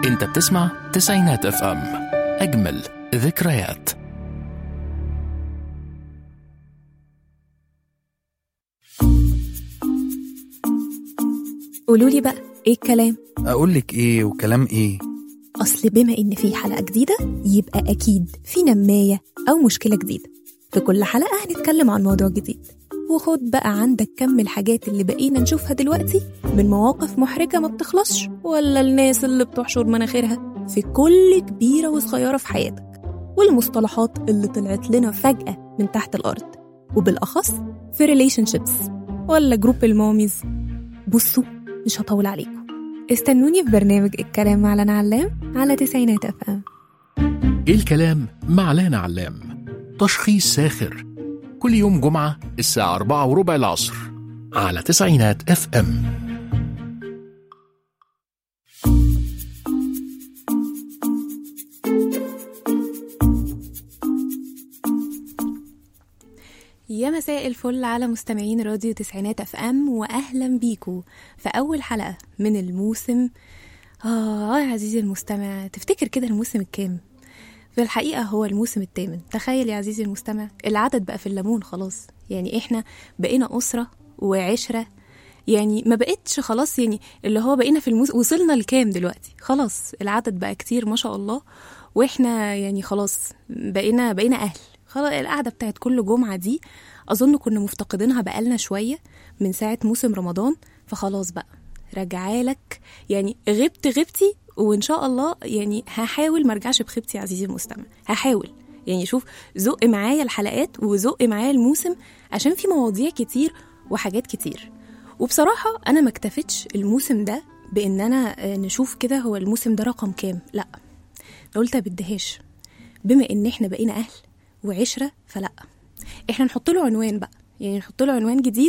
انت بتسمع تسعينات اف ام، اجمل ذكريات. قولولي بقى ايه الكلام؟ أقولك إيه وكلام إيه؟ أصل بما إن في حلقة جديدة يبقى أكيد في نماية أو مشكلة جديدة. في كل حلقة هنتكلم عن موضوع جديد، وخد بقى عندك كم الحاجات اللي بقينا نشوفها دلوقتي من مواقف محرجة ما بتخلصش، ولا الناس اللي بتحشر مناخيرها في كل كبيرة وصغيرة في حياتك، والمصطلحات اللي طلعت لنا فجأة من تحت الأرض، وبالأخص في relationships ولا جروب الماميز. بصوا مش هطول عليكم، استنوني في برنامج الكلام مع لنا علام على تسعينات اف ام. ايه الكلام مع لنا علام، تشخيص ساخر، كل يوم جمعة الساعة 4:15 العصر على تسعينات اف ام. يا مساء الفل على مستمعين راديو تسعينات اف ام، واهلا بيكو في اول حلقة من الموسم. يا عزيزي المستمع، تفتكر كده الموسم الكام؟ في الحقيقة هو الموسم الثامن. تخيل يا عزيزي المستمع، العدد بقى في الليمون خلاص. يعني احنا بقينا أسرة وعشرة، يعني ما بقتش خلاص، يعني اللي هو بقينا في وصلنا لكام دلوقتي؟ خلاص العدد بقى كتير ما شاء الله، واحنا يعني خلاص بقينا أهل. خلاص القعدة بتاعت كل جمعة دي أظن كنا مفتقدينها بقالنا شوية من ساعة موسم رمضان، فخلاص بقى رجعالك. يعني غبتي، وإن شاء الله يعني هحاول مرجعش بخيبتي يا عزيزي المستمع. هحاول يعني شوف، زق معايا الحلقات وزق معايا الموسم، عشان في مواضيع كتير وحاجات كتير. وبصراحة أنا ما اكتفتش الموسم ده بإن أنا نشوف كده هو الموسم ده رقم كام، لا، قلت بدهاش. بما إن إحنا بقينا أهل وعشرة، فلا إحنا نحط له عنوان بقى، يعني نحط له عنوان جديد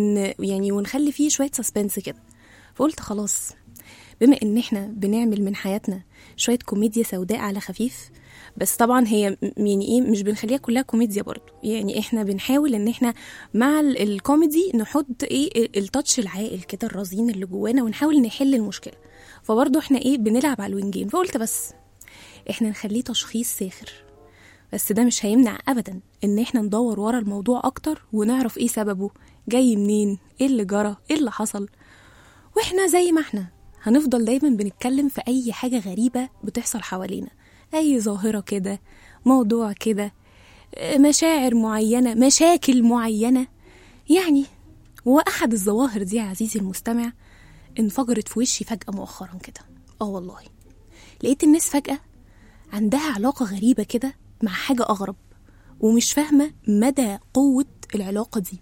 ونخلي فيه شوية سسبنس كده. فقلت خلاص، بما ان احنا بنعمل من حياتنا شوية كوميديا سوداء على خفيف، بس طبعا هي يعني ايه، مش بنخليها كلها كوميديا برضو. يعني احنا بنحاول ان احنا مع الكوميدي نحط ايه التاتش العاقل كده الرزين اللي جوانا، ونحاول نحل المشكلة. فبرضو احنا ايه بنلعب على الوينجين. فقلت بس احنا نخليه تشخيص ساخر، بس ده مش هيمنع ابدا ان احنا ندور ورا الموضوع اكتر ونعرف ايه سببه، جاي منين، ايه اللي جرى، ايه اللي حصل. واحنا زي ما احنا هنفضل دايما بنتكلم في اي حاجة غريبة بتحصل حوالينا، اي ظاهرة كده، موضوع كده، مشاعر معينة، مشاكل معينة يعني. واحد الظواهر دي يا عزيزي المستمع انفجرت في وشي فجأة مؤخرا كده. والله لقيت الناس فجأة عندها علاقة غريبة كده مع حاجة أغرب، ومش فاهمة مدى قوة العلاقة دي،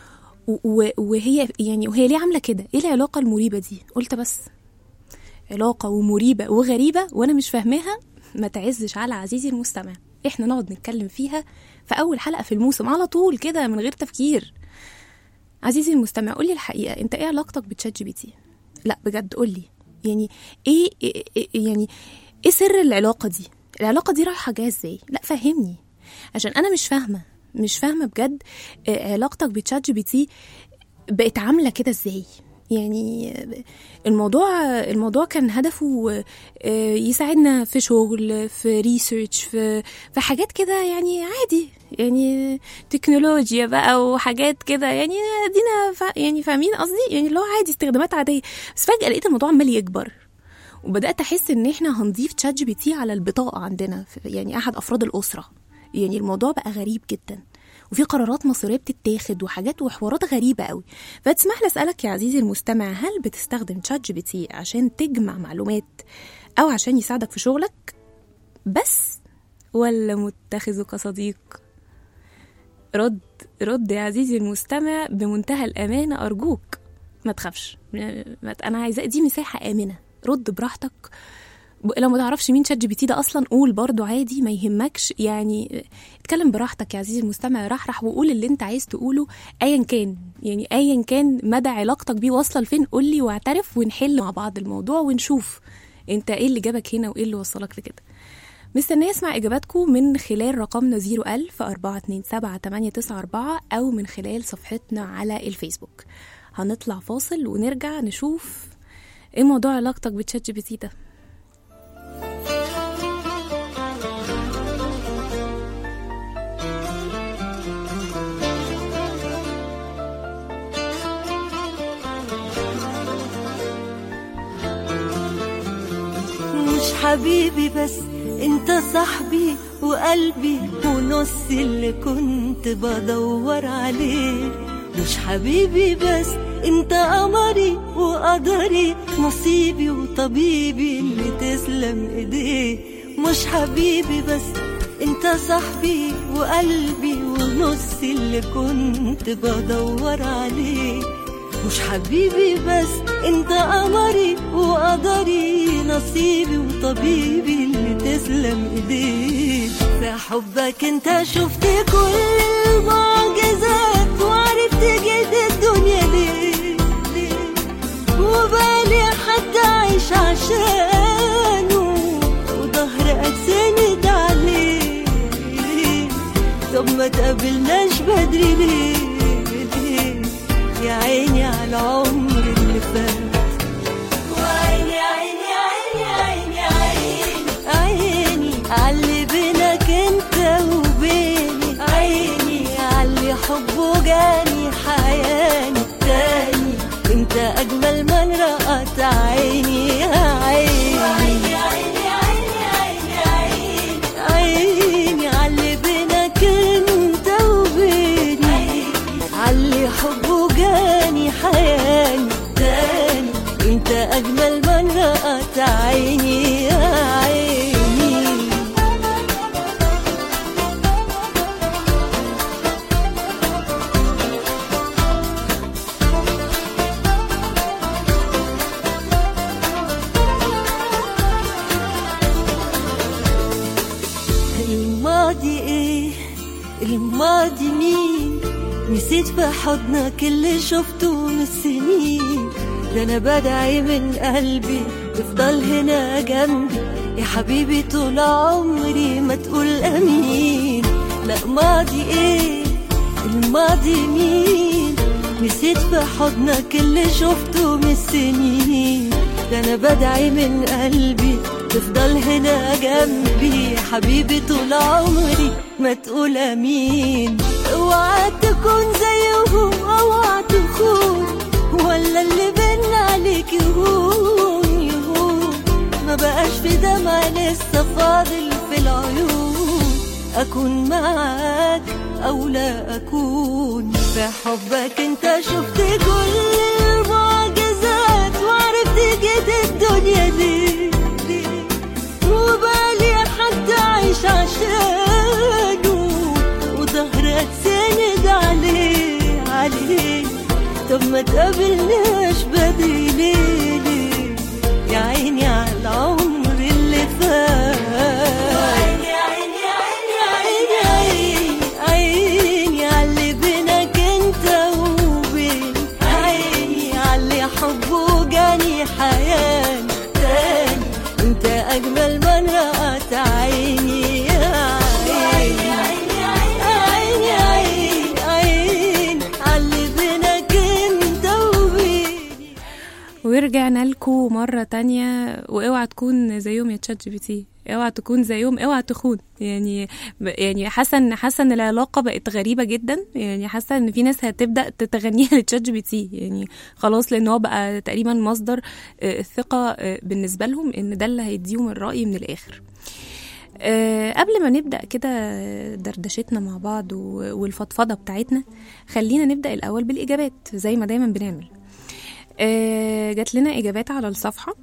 وهي ليه عاملة كده؟ ايه العلاقة المريبة دي؟ قلت بس علاقة ومريبة وغريبة وانا مش فاهماها، ما تعزش على عزيزي المستمع، احنا نقعد نتكلم فيها في اول حلقة في الموسم على طول كده من غير تفكير. عزيزي المستمع، قولي الحقيقة، انت ايه علاقتك بتشات جي بي تي؟ لا بجد قولي، يعني ايه يعني ايه سر العلاقة دي؟ العلاقة دي رايحة جاية ازاي؟ لا فهمني، عشان انا مش فاهمة بجد. علاقتك بتشات جي بي تي بقت عاملة كده ازاي؟ يعني الموضوع كان هدفه يساعدنا في شغل، في ريسيرش، في حاجات كده يعني عادي، يعني تكنولوجيا بقى وحاجات كده، يعني دينا يعني فاهمين قصدي، يعني اللي هو عادي استخدامات عادية. بس فجأة لقيت الموضوع عمال يكبر، وبدأت أحس إن إحنا هنضيف تشات جي بي تي على البطاقة عندنا، يعني أحد أفراد الأسرة. يعني الموضوع بقى غريب جدا، وفي قرارات مصيرية بتتاخد وحاجات وحوارات غريبة قوي. فتسمح لي أسألك يا عزيزي المستمع، هل بتستخدم تشات جي بي تي عشان تجمع معلومات أو عشان يساعدك في شغلك بس، ولا متخذه كصديق؟ رد يا عزيزي المستمع بمنتهى الأمانة أرجوك، ما تخافش، أنا عايزة دي مساحة آمنة، رد براحتك. لو ما تعرفش مين شات جي بي تي ده اصلا قول برضو عادي، ما يهمكش، يعني اتكلم براحتك يا عزيزي المستمع، رح وقول اللي انت عايز تقوله ايا كان، يعني ايا كان مدى علاقتك بيه واصله لفين، قولي واعترف ونحل مع بعض الموضوع ونشوف انت ايه اللي جابك هنا وايه اللي وصلك لكده. مستنيه اسمع اجاباتكم من خلال رقمنا 010427894 او من خلال صفحتنا على الفيسبوك. هنطلع فاصل ونرجع نشوف ايه موضوع علاقتك بتشات جي بي تي ده. حبيبي بس انت صاحبي وقلبي ونص اللي كنت بدور عليه. مش حبيبي بس انت قمري وقدري، نصيبي وطبيبي اللي تسلم ايديه. مش حبيبي بس انت صاحبي وقلبي ونص اللي كنت بدور عليه. مش حبيبي بس انت قمري وقدري، نصيبي وطبيبي اللي تسلم ايديه. في حبك انت شفت كل المعجزات وعرفت جد الدنيا ليه وبالي حد عايش عشانه وظهر أتسند عليه. طب ما تقابلناش بدري ليه يا عيني على العمر اللي فات، وعيني عيني عيني عيني عيني عيني عاللي بينك انت وبيني، عيني عاللي حبه جاني حياني تاني. انت اجمل من رأت عيني يا عيني، عيني عيني عيني عيني عيني عاللي بينك انت وبيني، عاللي حبه جاني حياني تاني. انت اجمل من رأت عيني يا عيني. الماضي ايه الماضي مين، نسيت في حضنك اللي شفته من السنين. ده انا بدعي من قلبي تفضل هنا جنبي يا حبيبي طول عمري، ما تقول امين. لا ماضي ايه الماضي مين، نسيت في حضنك اللي شفته من السنين. ده انا بدعي من قلبي تفضل هنا جنبي يا حبيبي طول عمري، ما تقول امين. اوعى تكون زيهم اوعى تخون، ولا اللي بينا عليك يهون يهون. ما بقاش في دمع لسه فاضل في العيون، اكون معاك او لا اكون. في حبك انت شفت كل المعجزات وعرفت جد الدنيا دي وبالي حد عايش عشانه وظهر اتسند عليه عليه. طب ما تقابلناش بدري ليه يا عيني على العمر اللي فات، عيني عيني عيني عيني عيني عاللي بينك انت وبين، عيني عاللي حبه جاني حياني تاني. انت اجمل من رأت عيني يا عيني عيني عيني عيني عيني عاللي بينك انت وبيني. ورجعنا لكم مرة تانية. واوعى تكون زيهم يا تشات جي بي تي، اوعى تكون زيهم، اوعى تخون. يعني حاسه ان العلاقه بقت غريبه جدا. يعني حاسه ان في ناس هتبدا تتغنيها لتشات جي بي تي، يعني خلاص، لان هو بقى تقريبا مصدر الثقه بالنسبه لهم، ان ده اللي هيديهم الراي من الاخر. قبل ما نبدا كده دردشتنا مع بعض والفضفضه بتاعتنا، خلينا نبدا الاول بالاجابات زي ما دايما بنعمل. جات لنا اجابات على الصفحه.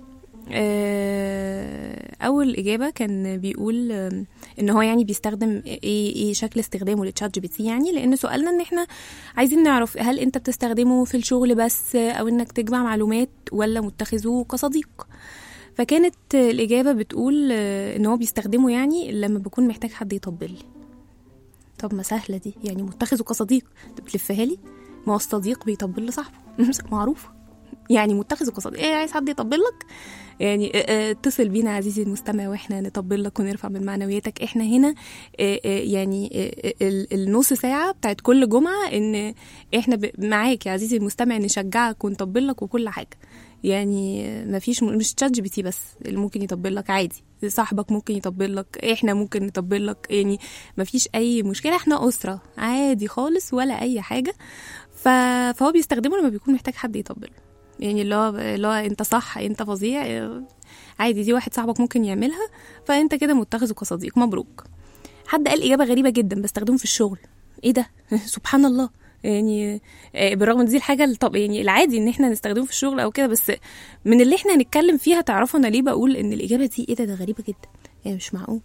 اول اجابه كان بيقول ان هو يعني بيستخدم ايه شكل استخدامه للتشات جي بي تي. يعني لان سؤالنا ان احنا عايزين نعرف هل انت بتستخدمه في الشغل بس، او انك تجمع معلومات، ولا متخذه كصديق. فكانت الاجابه بتقول ان هو بيستخدمه يعني لما بكون محتاج حد يطبل لي. طب ما سهله دي، يعني متخذه كصديق بتلفها لي، ما هو الصديق بيطبل لصاحبه معروفه. يعني متخذه كصديق، عايز حد يطبل لك، يعني اتصل بينا عزيزي المستمع واحنا نطبل لك ونرفع من معنوياتك. احنا هنا يعني النص ساعة بتاعت كل جمعة ان احنا معاك يا عزيزي المستمع، نشجعك ونطبل لك وكل حاجة. يعني مفيش، مش تشات جي بي تي بس اللي ممكن يطبل لك، عادي صاحبك ممكن يطبل لك، احنا ممكن نطبل لك، يعني مفيش اي مشكلة، احنا أسرة عادي خالص ولا اي حاجة. فهو بيستخدمه لما بيكون محتاج حد يطبل. يعني اللي هو انت صح، انت فظيع، عادي، دي واحد صاحبك ممكن يعملها، فانت كده متخذه كصديق، مبروك. حد قال إجابة غريبة جدا بستخدمه في الشغل. ايه ده؟ سبحان الله. يعني بالرغم ان دي الحاجة يعني العادي ان احنا نستخدمه في الشغل او كده، بس من اللي احنا هنتكلم فيها تعرفوا انا ليه بقول ان الإجابة دي ايه ده غريبة جدا، يعني مش معقول.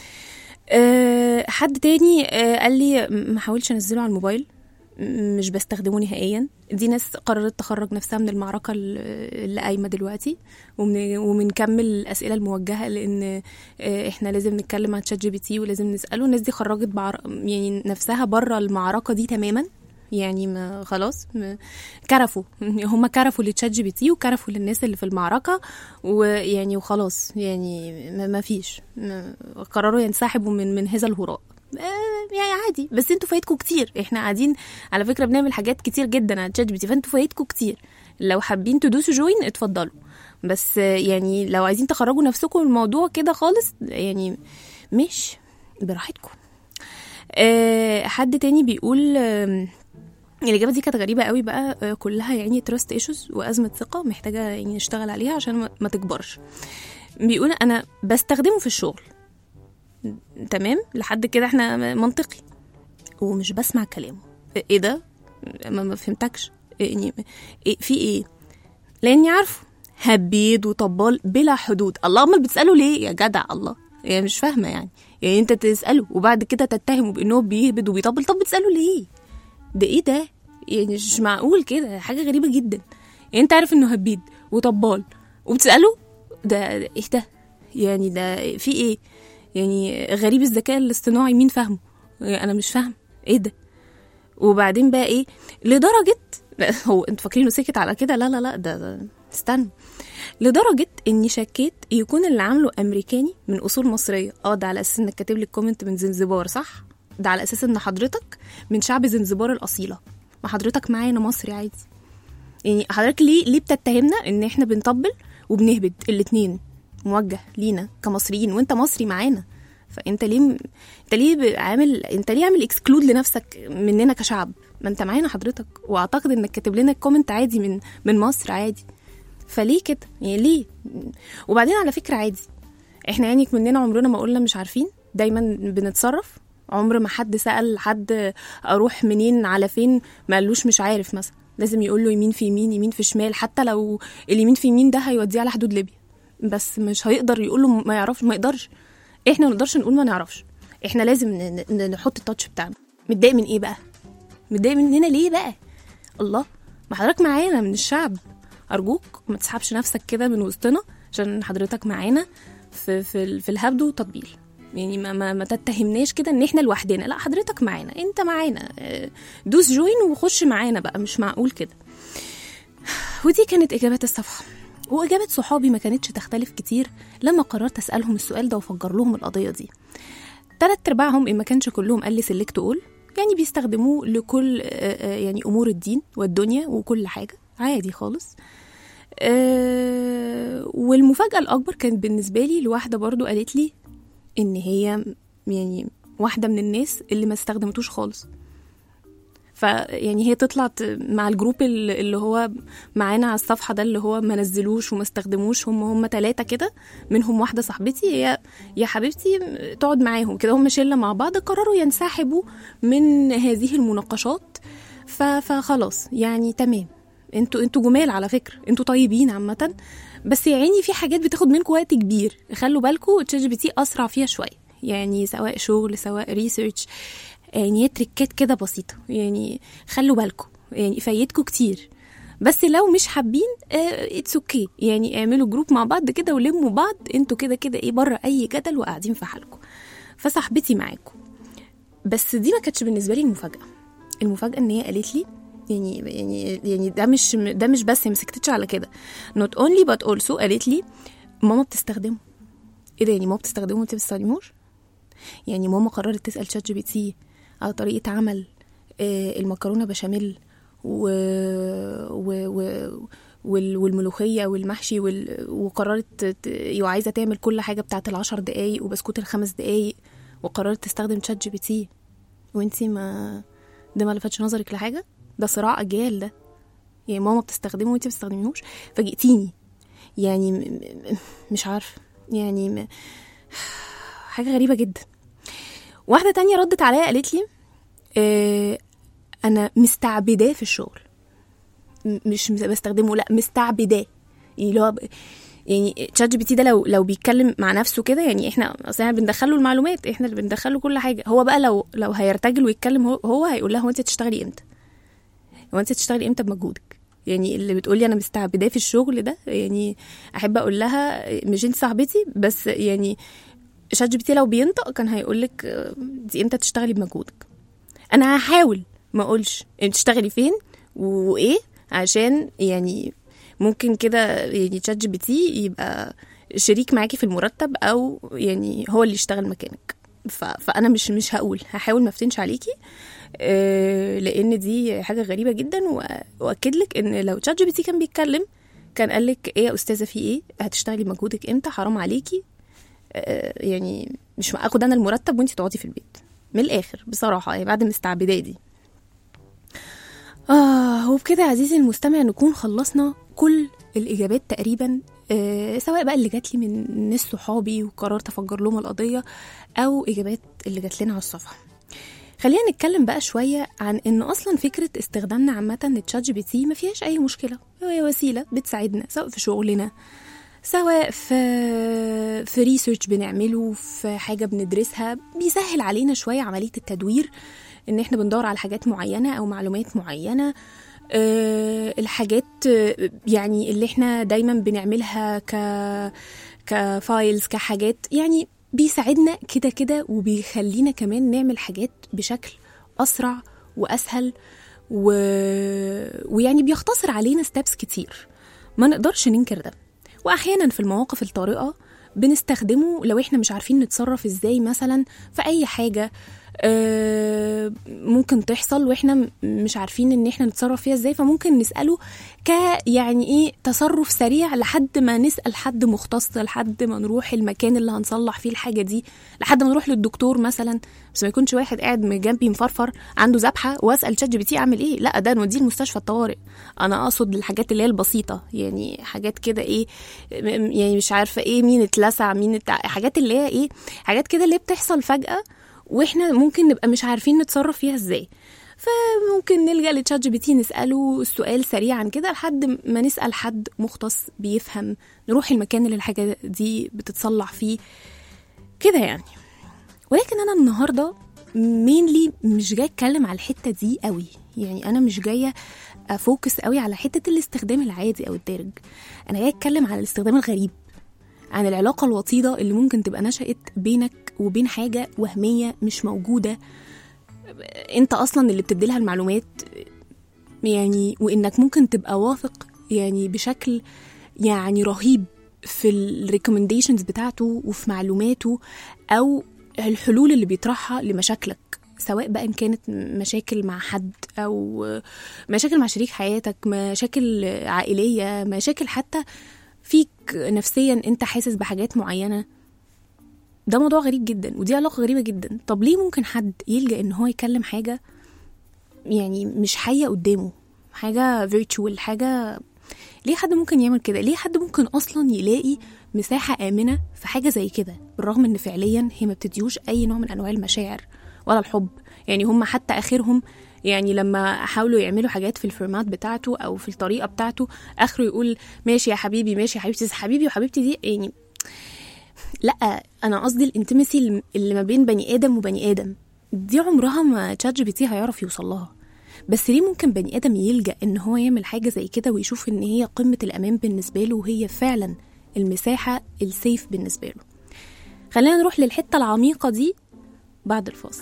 حد تاني قال لي ما حاولش انزله على الموبايل، مش بستخدمه نهائيا. دي ناس قررت تخرج نفسها من المعركة اللي قايمة دلوقتي، ومنكمل الأسئلة الموجهة، لأن إحنا لازم نتكلم عن شات جي بي تي ولازم نسأله. الناس دي خرجت يعني نفسها برا المعركة دي تماما، يعني ما خلاص كرفوا، هم كرفوا للشات جي بي تي وكرفوا للناس اللي في المعركة، ويعني وخلاص، يعني ما فيش، قرروا ينسحبوا من هذا الهراء. يعني عادي، بس انتوا فايتكم كتير. احنا قاعدين على فكرة بنعمل حاجات كتير جدا على شات جي بي تي، فانتوا فايتكم كتير. لو حابين تدوسوا جوين اتفضلوا، بس يعني لو عايزين تخرجوا نفسكم من الموضوع كده خالص، يعني مش براحتكم. حد تاني بيقول الإجابة دي كانت غريبة قوي بقى، كلها يعني trust issues وأزمة ثقة محتاجة يعني نشتغل عليها عشان ما تكبرش. بيقول أنا بستخدمه في الشغل، تمام لحد كده احنا منطقي، ومش بسمع كلامه. ايه ده؟ ما فهمتكش يعني في ايه؟ لاني عارفه هبيد وطبال بلا حدود. الله، امال بتساله ليه يا جدع؟ الله، يعني مش فاهمه. يعني انت تساله وبعد كده تتهمه بانه بيهبد وبيطبل، طب بتساله ليه؟ ده ايه ده؟ يعني مش معقول كده، حاجه غريبه جدا. يعني انت عارف انه هبيد وطبال وبتساله؟ ده ايه ده؟ يعني ده في ايه؟ يعني غريب الذكاء الاصطناعي، مين فاهمه؟ انا مش فاهم ايه ده. وبعدين بقى ايه لدرجه هو انتوا فاكرينه سكت على كده؟ لا لا لا، ده استنى. لدرجه اني شكيت يكون اللي عامله امريكاني من اصول مصريه. ده على اساس انك كاتب لي الكومنت من زنزبار، صح؟ ده على اساس ان حضرتك من شعب زنزبار الاصيله، ما حضرتك معانا مصري عادي. يعني حضرتك ليه بتتهمنا ان احنا بنطبل وبنهبد؟ الاتنين موجه لينا كمصريين، وانت مصري معانا، فانت ليه عامل اكسكلود لنفسك مننا كشعب؟ ما انت معانا حضرتك، واعتقد انك كاتب لنا الكومنت عادي من مصر عادي. فليه كده؟ يعني ليه؟ وبعدين على فكره عادي، احنا يعني مننا عمرنا ما قلنا مش عارفين، دايما بنتصرف. عمر ما حد سأل حد اروح منين على فين ما قالوش مش عارف مثلا، لازم يقول له يمين في يمين، يمين في شمال، حتى لو اليمين في يمين ده هيوديه على حدود ليبيا، بس مش هيقدر يقول له ما يعرفش، ما يقدرش. احنا ما نقدرش نقول ما نعرفش، احنا لازم نحط التاتش بتاعنا. متضايق من ايه بقى؟ متضايق مننا ليه بقى؟ الله، ما حضرتك معانا من الشعب، ارجوك ما تسحبش نفسك كده من وسطنا عشان حضرتك معانا في الهبد والتطبيل. يعني ما تتهمناش كده ان احنا لوحدنا، لا حضرتك معانا، انت معانا، دوس جوين وخش معانا بقى، مش معقول كده. ودي كانت اجابات الصفحه. واجابات صحابي ما كانتش تختلف كتير لما قررت اسالهم السؤال ده وافجر لهم القضيه دي. 3/4 ان ما كانش كلهم قال لي سلكت اقول، يعني بيستخدموه لكل يعني امور الدين والدنيا وكل حاجه عادي خالص. والمفاجاه الاكبر كانت بالنسبه لي لواحده برضو قالت لي ان هي يعني واحده من الناس اللي ما استخدمتوش خالص. فيعني هي تطلع مع الجروب اللي هو معانا على الصفحة ده، اللي هو ما نزلوش وما استخدموش، هم 3 كده، منهم واحدة صاحبتي هي يا حبيبتي تقعد معاهم كده، هم شلة مع بعض، قرروا ينسحبوا من هذه المناقشات. فخلاص يعني تمام، انتوا جمال على فكرة، انتوا طيبين عامة، بس يعني في حاجات بتاخد منكم وقت كبير، خلوا بالكم تشات جي بي تي أسرع فيها شوية، يعني سواء شغل سواء ريسيرش، يعني تريكات كده بسيطة، يعني خلوا بالكم، يعني فايتكم كتير. بس لو مش حابين اتس اوكي، يعني اعملوا جروب مع بعض كده ولموا بعض، انتوا كده ايه بره اي جدل وقاعدين في حالكم. فصاحبتي معاكم. بس دي ما كانتش بالنسبة لي المفاجأة ان هي قالت لي يعني ده مش بس هي مسكتش على كده، not only but also قالت لي ماما بتستخدمه. ايه ده؟ يعني ماما بتستخدمه وانت بتستخدموش؟ يعني ماما قررت تسأل شات جي بي تي على طريقة عمل المكرونة بشاميل والملوخية والمحشي وقررت عايزة تعمل كل حاجة بتاعت 10 دقايق وبسكوت 5 دقايق، وقررت تستخدم شات جي بي تي، وانتي ما لفتش نظرك لحاجة؟ ده صراع أجيال ده. يعني ماما بتستخدمه وانت بتستخدميهوش فاجئتيني. يعني مش عارفه، يعني حاجه غريبه جدا. واحده تانية ردت عليا قالت لي انا مستعبداه في الشغل، مش بستخدمه، لا مستعبداه. يعني تشات جي بي تي ده لو بيتكلم مع نفسه كده، يعني احنا اصلا بندخله المعلومات، احنا اللي بندخله كل حاجه. هو بقى لو هيرتجل ويتكلم هو هيقول لها هو انت تشتغلي امتى، هو انت تشتغلي امتى بمجهودك. يعني اللي بتقولي انا مستعبداه في الشغل ده، يعني احب اقول لها مش انت صاحبتي بس، يعني شات جي بي تي لو بينطق كان هيقولك دي امتى تشتغلي بمجهودك. انا هحاول ما اقولش انت تشتغلي فين وايه، عشان يعني ممكن كده يعني تشات جي بي تي يبقى شريك معاكي في المرتب، او يعني هو اللي يشتغل مكانك. فانا مش هحاول ما افتنش عليكي، لان دي حاجه غريبه جدا. واكد لك ان لو تشات جي بي تي كان بيتكلم كان قال لك ايه يا استاذه في ايه، هتشتغلي مجهودك امتى، حرام عليكي، يعني مش اخد انا المرتب وانتي تقعدي في البيت. من الاخر بصراحه يعني بعد مستعبداه دي. وبكده يا عزيزي المستمع نكون خلصنا كل الإجابات تقريبا، سواء بقى اللي جات لي من ناس صحابي وقررت أفجر لهم القضية، أو إجابات اللي جات لنا على الصفحة. خلينا نتكلم بقى شوية عن إن أصلا فكرة استخدامنا عامة للتشات جي بي تي ما فيهاش أي مشكلة، هي وسيلة بتساعدنا سواء في شغلنا، سواء في ريسيرش بنعمله، في حاجة بندرسها، بيسهل علينا شوية عملية التدوير، إن إحنا بندور على حاجات معينة أو معلومات معينة. الحاجات يعني اللي إحنا دايما بنعملها كفايلز، كحاجات، يعني بيساعدنا كده وبيخلينا كمان نعمل حاجات بشكل أسرع وأسهل، ويعني بيختصر علينا ستابس كتير، ما نقدرش ننكر ده. وأحيانا في المواقف الطارئة بنستخدمه لو إحنا مش عارفين نتصرف إزاي، مثلا في أي حاجة ممكن تحصل وإحنا مش عارفين إن إحنا نتصرف فيها إزاي، فممكن نسأله يعني إيه تصرف سريع لحد ما نسأل حد مختص، لحد ما نروح المكان اللي هنصلح فيه الحاجة دي، لحد ما نروح للدكتور مثلا. بس ما يكونش واحد قاعد جنبي مفرفر عنده ذبحة وأسأل تشات جي بي تي أعمل إيه، لا ده نوديه المستشفى الطوارئ. أنا أقصد الحاجات اللي هي البسيطة، يعني حاجات كده إيه، يعني مش عارفة إيه، مين اتلسع مين حاجات اللي هي إيه، حاجات كده اللي بتحصل فجأة واحنا ممكن نبقى مش عارفين نتصرف فيها ازاي. فممكن نلجأ لتشات جي بي تي نسأله السؤال سريعا كده لحد ما نسأل حد مختص بيفهم، نروح المكان اللي الحاجة دي بتتصلح فيه كده يعني. ولكن أنا النهاردة مينلي مش جاي أتكلم على الحتة دي قوي، يعني أنا مش جاية أفوكس قوي على حتة الاستخدام العادي أو الدارج. أنا جاي أتكلم على الاستخدام الغريب، عن العلاقة الوطيدة اللي ممكن تبقى نشأت بينك وبين حاجة وهمية مش موجودة، انت اصلا اللي بتديلها المعلومات، يعني وانك ممكن تبقى واثق يعني بشكل يعني رهيب في الريكومنديشنز بتاعته وفي معلوماته او الحلول اللي بيطرحها لمشاكلك، سواء بقى ان كانت مشاكل مع حد او مشاكل مع شريك حياتك، مشاكل عائلية، مشاكل حتى فيك نفسيا انت حاسس بحاجات معينة. ده موضوع غريب جدا ودي علاقة غريبة جدا. طب ليه ممكن حد يلجأ ان هو يكلم حاجة يعني مش حية قدامه، حاجة فيرتشوال، حاجة، ليه حد ممكن يعمل كده؟ ليه حد ممكن اصلا يلاقي مساحة آمنة في حاجة زي كده، بالرغم ان فعليا هي ما بتديوش اي نوع من انواع المشاعر ولا الحب؟ يعني هم حتى اخرهم يعني لما حاولوا يعملوا حاجات في الفورمات بتاعته او في الطريقة بتاعته، اخره يقول ماشي يا حبيبي، ماشي يا حبيبتي. حبيبي وحبيبتي دي يعني لا، انا قصدي الانتمسي اللي ما بين بني ادم وبني ادم دي عمرها ما تشات جي بي تي هيعرف يوصل لها. بس ليه ممكن بني ادم يلجأ ان هو يعمل حاجة زي كده ويشوف ان هي قمة الامان بالنسبة له وهي فعلا المساحة السيف بالنسبة له؟ خلينا نروح للحتة العميقة دي بعد الفاصل.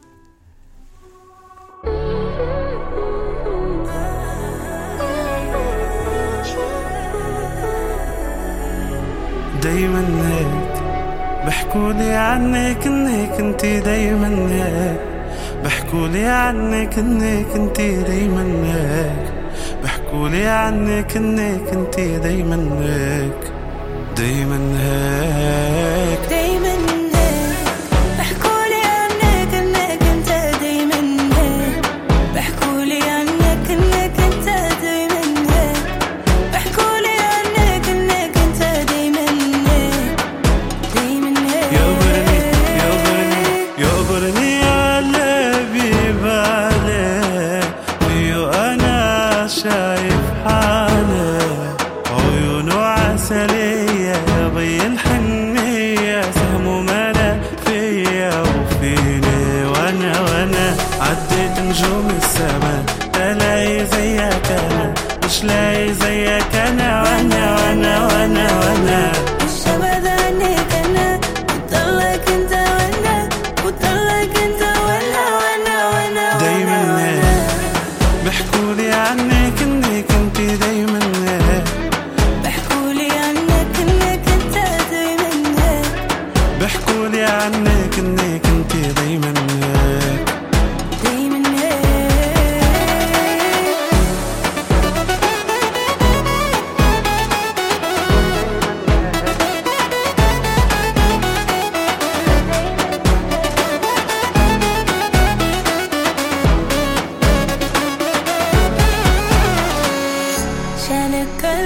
دايما هيك بحكولي عنك انك انتي دايما هيك، بحكولي عنك انك انتي دايما هيك، بحكولي عنك انك انتي دايما هيك، دايما هيك، دايما هيك، بحكولي عنك انك انت دايما هيك، بحكولي عنك انك انت دايما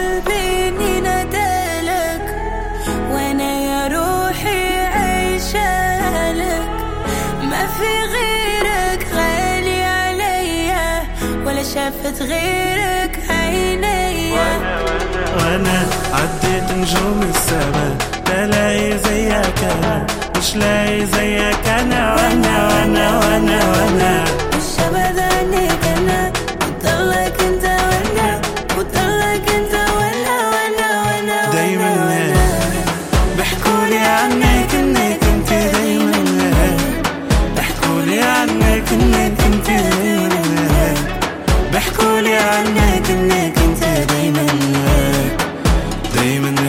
قلبي إني نادالك وانا يا روحي عيشالك ما في غيرك غالي عليا ولا شافت غيرك عينيا وانا عديت نجوم السما بلاقي زيك انا مش لاقي زيك انا وانا وانا وانا وانا مش ابدانك انا وضلك انت وانا وضلك انت وانا دايما بحكولي عنك انك انت دايما بحكولي عنك انك انت دايما بحكولي عنك انك انت دايما دايما.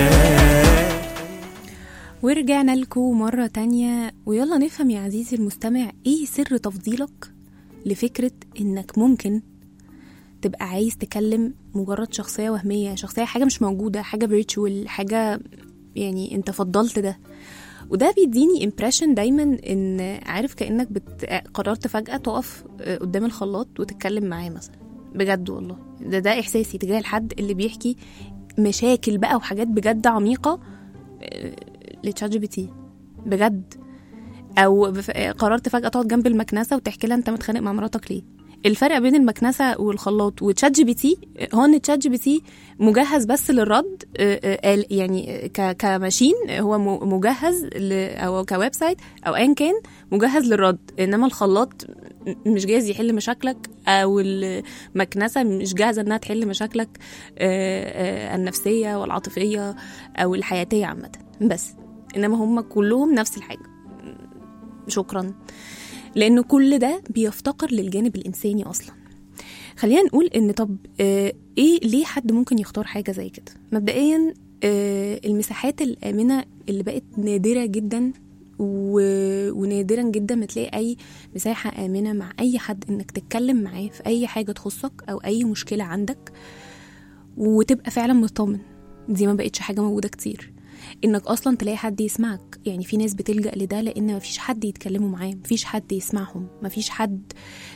ورجعنا لكم مرة تانية، ويلا نفهم يا عزيزي المستمع ايه سر تفضيلك لفكرة انك ممكن تبقى عايز تكلم مجرد شخصية وهمية، شخصية حاجة مش موجودة، حاجة فيرتشوال، حاجة يعني انت فضلت ده. وده بيديني impression دايما ان عارف كأنك قررت فجأة تقف قدام الخلاط وتتكلم معاه مثلا، بجد والله ده احساسي تجاه الحد اللي بيحكي مشاكل بقى وحاجات بجد عميقة لتشات جي بي تي بجد. او قررت فجأة تقعد جنب المكنسة وتحكي لها انت متخانق مع مراتك ليه. الفرق بين المكنسة والخلاط وتشات جي بي تي هو ان تشات جي بي تي مجهز بس للرد، يعني كماشين هو مجهز او كويب سايت او ايا كان مجهز للرد، انما الخلاط مش جاهز يحل مشاكلك، او المكنسة مش جاهزة انها تحل مشاكلك النفسية والعاطفية او الحياتية عامة، بس انما هم كلهم نفس الحاجة. شكرا. لأنه كل ده بيفتقر للجانب الإنساني أصلا. خلينا نقول إن طب إيه ليه حد ممكن يختار حاجة زي كده؟ مبدئيا المساحات الآمنة اللي بقت نادرة جدا، ونادرا جدا ما تلاقي أي مساحة آمنة مع أي حد إنك تتكلم معاه في أي حاجة تخصك أو أي مشكلة عندك وتبقى فعلا مطمن. دي ما بقتش حاجة موجودة كتير، انك اصلا تلاقي حد يسمعك. يعني في ناس بتلجأ لده لان مفيش حد يتكلموا معاه، مفيش حد يسمعهم، مفيش حد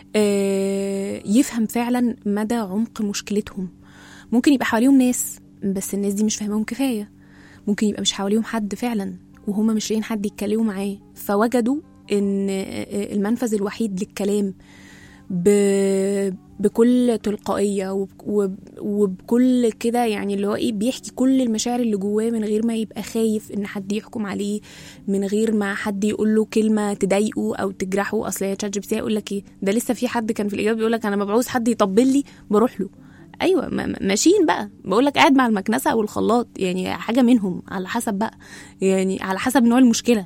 يفهم فعلا مدى عمق مشكلتهم. ممكن يبقى حواليهم ناس بس الناس دي مش فاهمهم كفاية، ممكن يبقى مش حواليهم حد فعلا وهم مش لاقيين حد يتكلموا معاه، فوجدوا ان المنفذ الوحيد للكلام بكل تلقائية وبكل كده، يعني اللي هو ايه بيحكي كل المشاعر اللي جواه من غير ما يبقى خايف ان حد يحكم عليه، من غير ما حد يقول له كلمة تضايقه او تجرحه. اصل يا تشات جي بي تي يقول لك ايه ده، لسه في حد كان في الاجابة بيقول لك انا ما بعوز حد يطبل لي بروح له. ايوه ماشيين بقى، بقول لك قاعد مع المكنسة او الخلاط، يعني حاجة منهم على حسب بقى، يعني على حسب نوع المشكلة.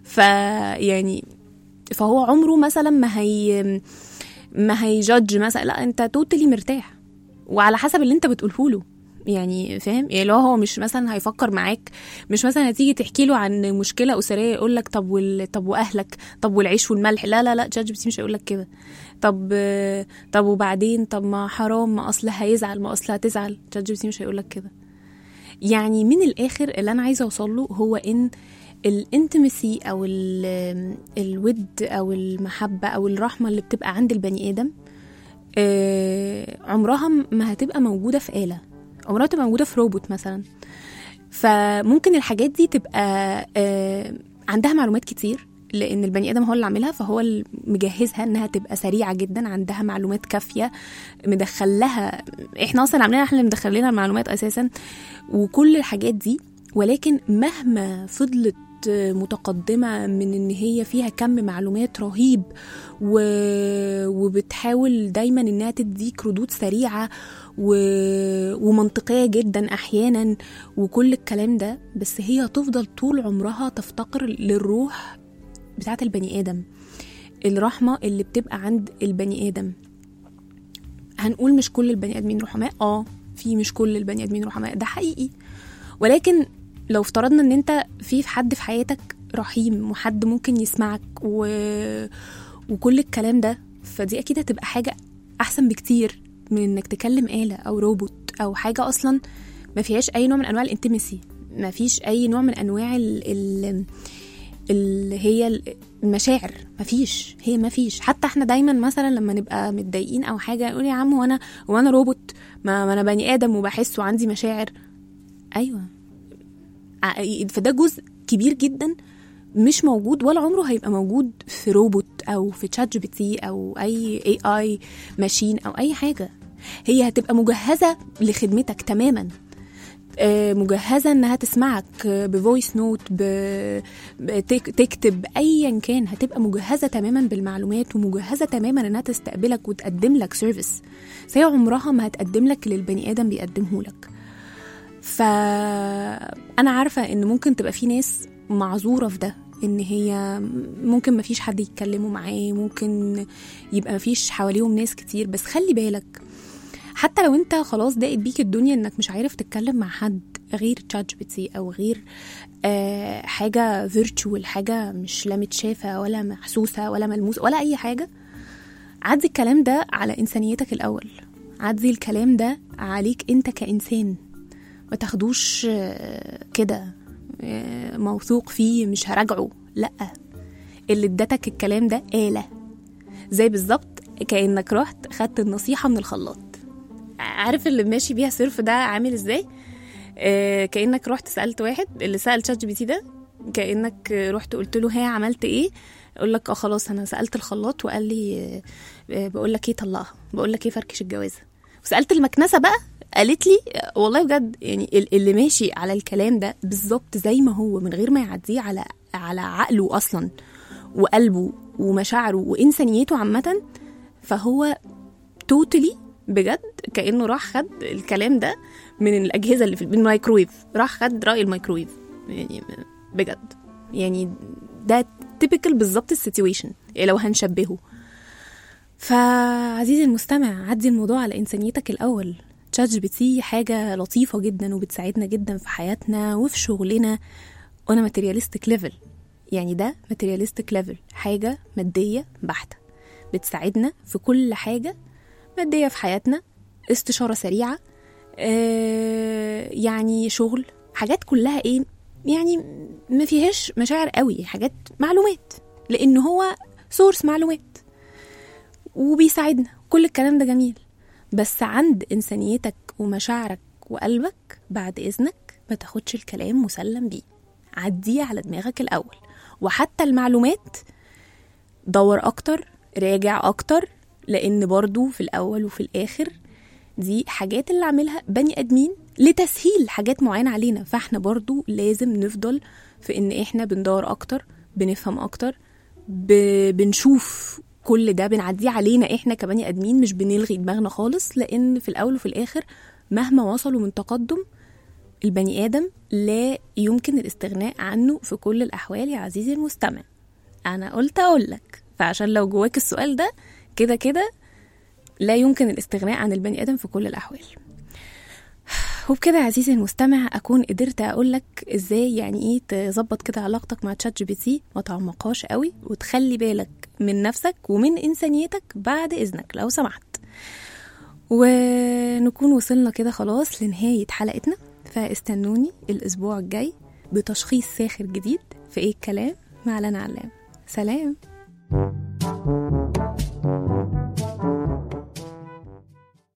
فهو عمره مثلا ما هيجادج مثلا، لا انت توتالي مرتاح وعلى حسب اللي انت بتقوله له، يعني فاهم؟ يعني لو هو مش مثلا هيفكر معاك، مش مثلا هتيجي تحكي له عن مشكله اسريه يقول لك طب واهلك، طب والعيش والملح، لا تشات جي بي تي مش هيقول لك كده. طب وبعدين، طب ما حرام، ما اصل هيزعل، ما اصل هتزعل، تشات جي بي تي مش هيقول لك كده. يعني من الاخر اللي انا عايزه اوصل له هو ان الانتمسي او الود او المحبه او الرحمه اللي بتبقى عند البني ادم عمرها ما هتبقى موجوده في آلة، عمرها تبقى موجوده في روبوت مثلا. فممكن الحاجات دي تبقى عندها معلومات كتير لان البني ادم هو اللي عاملها، فهو اللي مجهزها انها تبقى سريعه جدا، عندها معلومات كافيه مدخلها، احنا اصلا عاملينها احنا اللي مدخلينها المعلومات اساسا وكل الحاجات دي. ولكن مهما فضلت متقدمة من ان هي فيها كم معلومات رهيب وبتحاول دايما انها تديك ردود سريعة ومنطقية جدا احيانا وكل الكلام ده، بس هي تفضل طول عمرها تفتقر للروح بتاعت البني ادم، الرحمة اللي بتبقى عند البني ادم. هنقول مش كل البني ادمين رحماء، في مش كل البني ادمين رحماء، ده حقيقي. ولكن لو افترضنا ان انت في حد في حياتك رحيم وحد ممكن يسمعك وكل الكلام ده، فدي اكيد هتبقى حاجة احسن بكتير من انك تكلم آلة او روبوت او حاجة اصلا ما فيهاش اي نوع من انواع الانتمسي، ما فيش اي نوع من انواع اللي هي المشاعر، ما فيش. حتى احنا دايما مثلا لما نبقى متضايقين او حاجة نقول يا عم وانا روبوت ما انا بني ادم وبحس وعندي مشاعر. ايوه، فده جزء كبير جدا مش موجود ولا عمره هيبقى موجود في روبوت او في تشات جي بي تي او اي اي ماشين او اي حاجه. هي هتبقى مجهزه لخدمتك تماما، مجهزه انها تسمعك بفويس نوت، تكتب ايا كان، هتبقى مجهزه تماما بالمعلومات ومجهزه تماما انها تستقبلك وتقدم لك سيرفيس. فهي عمرها ما هتقدم لك اللي البني ادم بيقدمه لك. فانا عارفه ان ممكن تبقى في ناس معذوره في ده، ان هي ممكن مفيش حد يتكلموا معاه، ممكن يبقى مفيش حواليهم ناس كتير. بس خلي بالك حتى لو انت خلاص ضاقت بيك الدنيا انك مش عارف تتكلم مع حد غير تشات جي بي تي او غير حاجه فيرتشوال، حاجه مش لا متشافه ولا محسوسه ولا ملموسه ولا اي حاجه، عدي الكلام ده على انسانيتك الاول. عدي الكلام ده عليك انت كإنسان، ما تاخدوش كده موثوق فيه مش هراجعه. لا، اللي ادتك الكلام ده آلة، زي بالظبط كأنك رحت خدت النصيحة من الخلاط. عارف اللي ماشي بيها سيرف ده عامل ازاي؟ كأنك رحت سألت واحد، اللي سأل شات جي بي تي ده كأنك رحت قلت له ها عملت ايه، اقول لك خلاص انا سألت الخلاط وقال لي بقول لك ايه طلقها، بقول لك ايه فركش الجوازة. وسألت المكنسة بقى قالت لي والله بجد. يعني اللي ماشي على الكلام ده بالظبط زي ما هو من غير ما يعديه على عقله اصلا وقلبه ومشاعره وانسانيته عامه، فهو توتالي بجد كأنه راح خد الكلام ده من الأجهزة اللي في الميكرويف، راح خد رأي الميكرويف. يعني بجد يعني ده تيبيكال بالظبط السيتويشن لو هنشبهه. فعزيزي المستمع، عدي الموضوع على إنسانيتك الأول. تشات جي بي تي حاجة لطيفة جدا وبتساعدنا جدا في حياتنا وفي شغلنا. وانا ماتيرياليستيك ليفل، يعني ده ماتيرياليستيك ليفل، حاجة مادية بحتة بتساعدنا في كل حاجة مادية في حياتنا. استشارة سريعة، يعني شغل، حاجات كلها ايه يعني ما فيهاش مشاعر قوي، حاجات معلومات لأنه هو سورس معلومات وبيساعدنا. كل الكلام ده جميل، بس عند إنسانيتك ومشاعرك وقلبك بعد إذنك ما تاخدش الكلام مسلم بيه، عديه على دماغك الأول. وحتى المعلومات دور أكتر، راجع أكتر، لأن برضو في الأول وفي الآخر دي حاجات اللي عملها بني أدمين لتسهيل حاجات معينة علينا. فاحنا برضو لازم نفضل في إن إحنا بندور أكتر، بنفهم أكتر، بنشوف كل ده، بنعديه علينا إحنا كبني أدمين، مش بنلغي دماغنا خالص. لأن في الأول وفي الآخر مهما وصلوا من تقدم، البني آدم لا يمكن الاستغناء عنه في كل الأحوال. يا عزيزي المستمع، أنا قلت أقولك، فعشان لو جواك السؤال ده كده كده لا يمكن الاستغناء عن البني آدم في كل الأحوال. وبكده يا عزيزي المستمع أكون قدرت أقولك إزاي يعني إيه تظبط كده علاقتك مع تشات جي بي تي، ما تعمقاش قوي، وتخلي بالك من نفسك ومن إنسانيتك بعد إذنك لو سمحت. ونكون وصلنا كده خلاص لنهاية حلقتنا، فاستنوني الأسبوع الجاي بتشخيص ساخر جديد في إيه الكلام مع لنا علام. سلام.